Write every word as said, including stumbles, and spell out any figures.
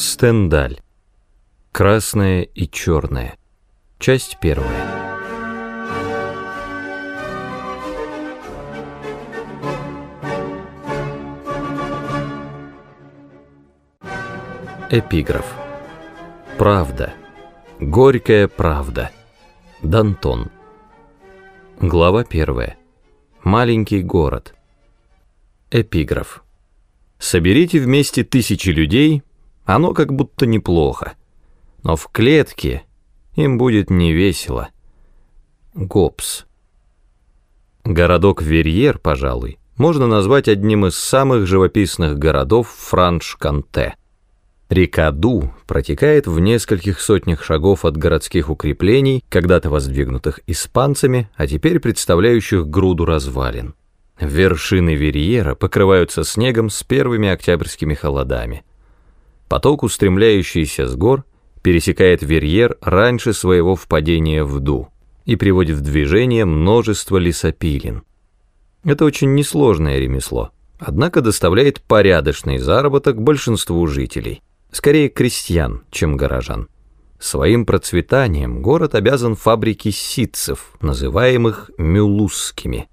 Стендаль. Красное и черное. Часть первая. Эпиграф. Правда. Горькая правда. Дантон. Глава первая. Маленький город. Эпиграф. Соберите вместе тысячи людей, оно как будто неплохо, но в клетке им будет невесело. Гоббс. Городок Верьер, пожалуй, можно назвать одним из самых живописных городов Франш-Конте. Река Ду протекает в нескольких сотнях шагов от городских укреплений, когда-то воздвигнутых испанцами, а теперь представляющих груду развалин. Вершины Верьера покрываются снегом с первыми октябрьскими холодами. Поток, устремляющийся с гор, пересекает Верьер раньше своего впадения в Ду и приводит в движение множество лесопилин. Это очень несложное ремесло, однако доставляет порядочный заработок большинству жителей, скорее крестьян, чем горожан. Своим процветанием город обязан фабрике ситцев, называемых мюлузскими.